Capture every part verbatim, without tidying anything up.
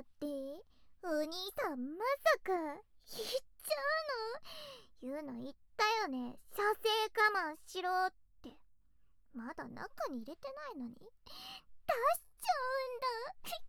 って。お兄さんまさか言っちゃうの？言うの言ったよね、射精我慢しろって。まだ中に入れてないのに出しちゃうんだ。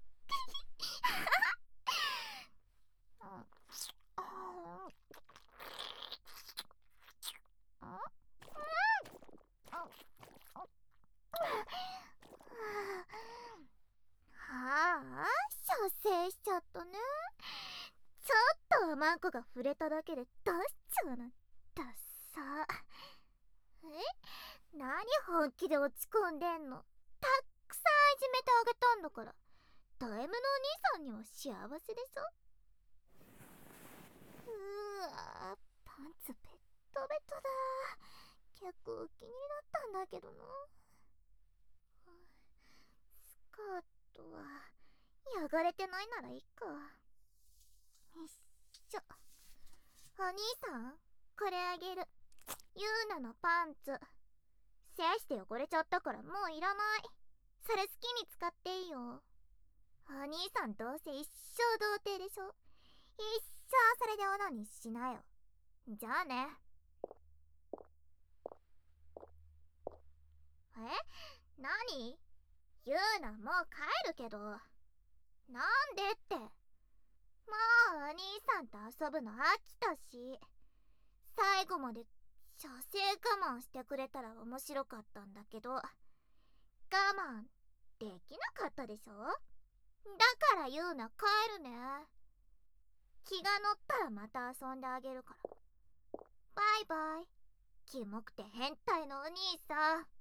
はあ、射精しちゃったね。ちょっとマンコが触れただけで出しちゃうなんださ。え？何本気で落ち込んでんの？たくさんいじめてあげたんだから。ド M のお兄さんには幸せでしょ。うわ、パンツベットベトだ。結構気になったんだけどな。スカートは汚れてないならいいか。よいしょ。お兄さん、これあげる。ユーナのパンツ。精子で汚れちゃったからもういらない。それ好きに使っていいよ。お兄さんどうせ一生童貞でしょ。一生それでオナニーしなよ。じゃあね。え？何？ユーナもう帰るけど。なんでって。もうお兄さんと遊ぶの飽きたし。最後まで射精我慢してくれたら面白かったんだけど、我慢できなかったでしょ。だからユーナ帰るね。気が乗ったらまた遊んであげるから。バイバイ。キモくて変態のお兄さん。